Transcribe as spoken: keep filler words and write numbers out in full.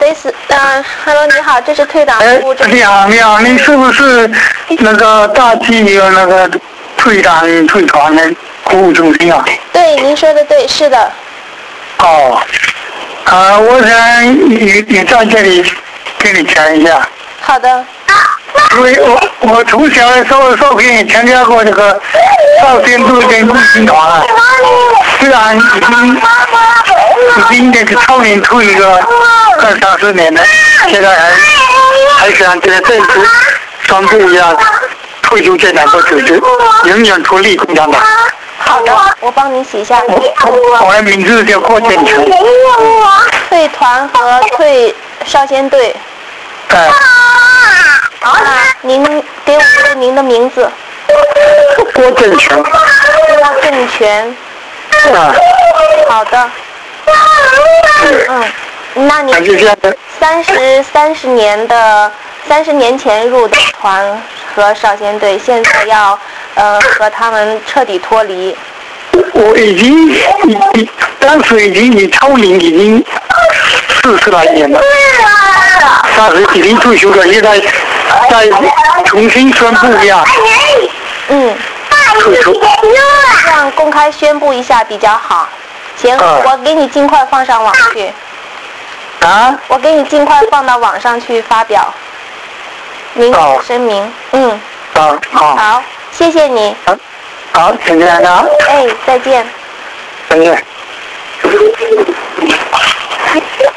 对是，嗯 ，Hello， 你好，这是退党服务中心。 你好，你好，你是不是那个大纪有那个退党退团的服务中心啊？ 对，您说的对，是的。 哦，啊，我想也也在这里跟你讲一下。 好的。 因为我我从小的时候受聘参加过这个少先队跟共青团啊，虽然已经已经这个超龄退个二三十年了，现在还还想在政府宣布一下退休这两个组织永远脱离共产党。 好的，我帮您写一下。 我我的名字叫郭建成。 退团和退少先队。 哎。 啊，您给我一个您的名字。 郭正全。 郭正全。 啊。 好的。嗯，那你三十三十年的三十年前入的团和少先队，现在要呃和他们彻底脱离。 我已经已已当时已经已超龄已经四十来年了，当时已经退休了，现在再重新宣布一下。 嗯。 退出。 这样公开宣布一下比较好。行， 嗯、 我给你尽快放上网去。 啊？ 我给你尽快放到网上去发表。明声明。嗯。 好。好。 好，谢谢你。 好，好，请这样啊。 哎，再见。 再见。